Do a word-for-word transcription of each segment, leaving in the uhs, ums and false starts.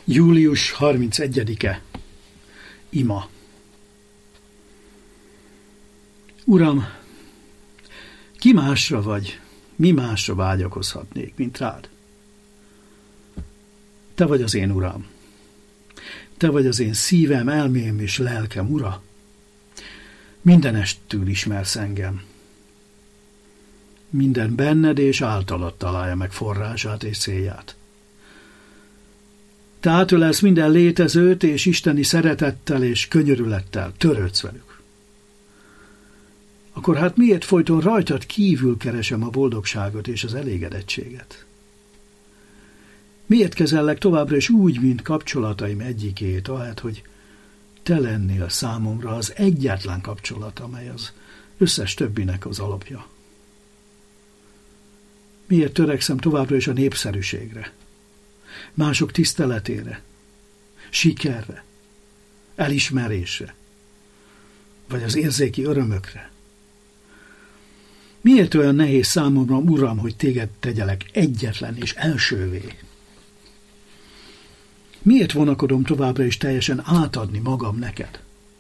július harmincegyedike. Ima. Uram, ki másra vagy, mi másra vágyakozhatnék, mint rád? Te vagy az én Uram. Te vagy az én szívem, elmém és lelkem Ura. Mindenestől ismersz engem. Minden benned és általad találja meg forrását és célját. Te átölelsz minden létezőt, és isteni szeretettel és könyörülettel törődsz velük. Akkor hát miért folyton rajtad kívül keresem a boldogságot és az elégedettséget? Miért kezellek továbbra is úgy, mint kapcsolataim egyikét, ahelyett, hogy te lennél számomra az egyetlen kapcsolat, amely az összes többinek az alapja? Miért törekszem továbbra is a népszerűségre, mások tiszteletére, sikerre, elismerésre, vagy az érzéki örömökre? Miért olyan nehéz számomra, Uram, hogy téged tegyelek egyetlen és elsővé? Miért vonakodom továbbra is teljesen átadni magam neked?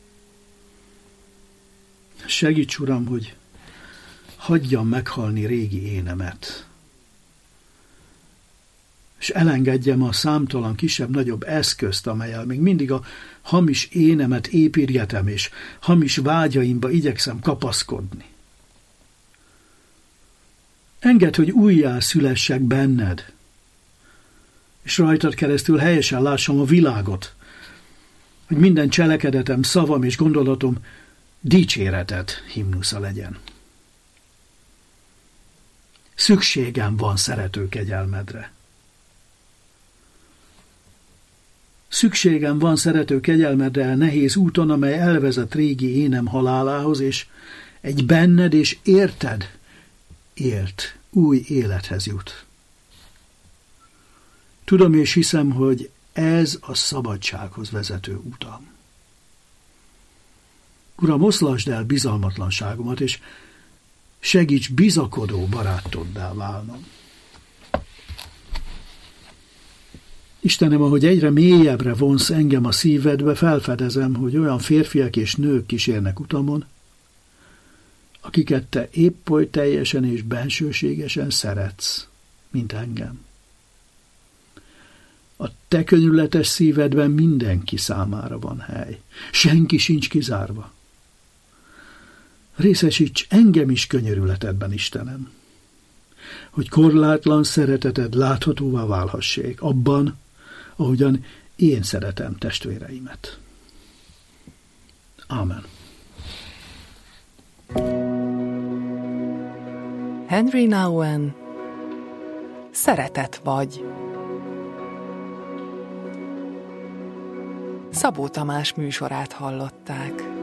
Segíts, Uram, hogy hagyjam meghalni régi énemet, és elengedjem a számtalan kisebb-nagyobb eszközt, amellyel még mindig a hamis énemet épírgetem, és hamis vágyaimba igyekszem kapaszkodni. Engedd, hogy újjá szülessek benned, és rajtad keresztül helyesen lássam a világot, hogy minden cselekedetem, szavam és gondolatom dicséreted himnusza legyen. Szükségem van szerető kegyelmedre. Szükségem van szerető kegyelmedre a nehéz úton, amely elvezet régi énem halálához, és egy benned és érted élt új élethez jut. Tudom és hiszem, hogy ez a szabadsághoz vezető utam. Uram, oszlasd el bizalmatlanságomat, és segíts bizakodó barátoddá válnom. Istenem, ahogy egyre mélyebbre vonsz engem a szívedbe, felfedezem, hogy olyan férfiak és nők kísérnek utamon, akiket te épp oly teljesen és bensőségesen szeretsz, mint engem. A te könyörületes szívedben mindenki számára van hely. Senki sincs kizárva. Részesíts engem is könyörületedben, Istenem, hogy korlátlan szereteted láthatóvá válhassék abban, ahogyan én szeretem testvéreimet. Ámen. Henry Nouwen, Szeretet vagy. Szabó Tamás műsorát hallották.